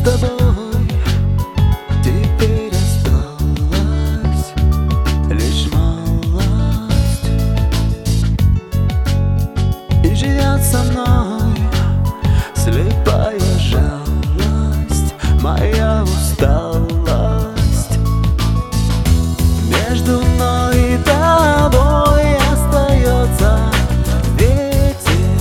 с тобой теперь осталась лишь малость, и живет со мной слепая жалость, моя усталость. Между мной и тобой остается ветер.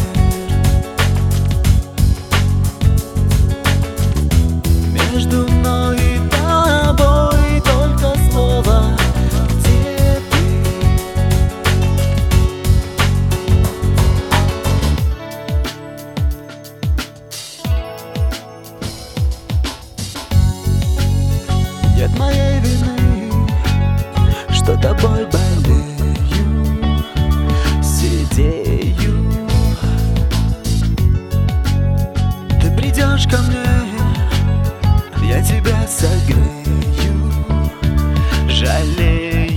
Между мной и тобой только слово «где ты?». Нет моей вины, что тобой болею, сидею. Ты придешь ко мне, я тебя согрею, жалею.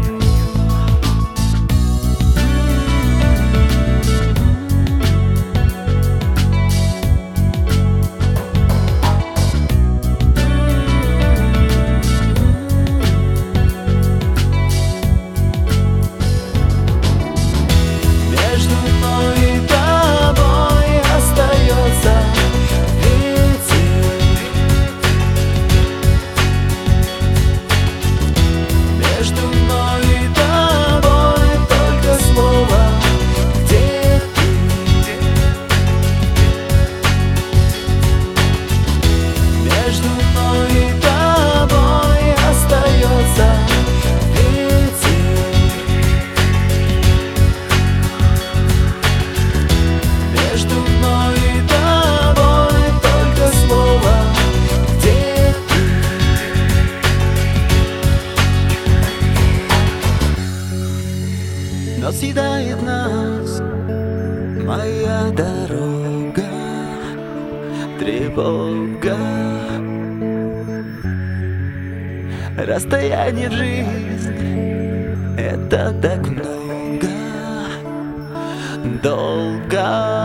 Между мной и тобой остается ветер. Между мной и тобой только слово «где ты?». Между мной и тобой остается ветер. Между мной и тобой только слово «где ты?». Но съедает нас моя дорога, тревога. Расстояние в жизнь — это так много, долго.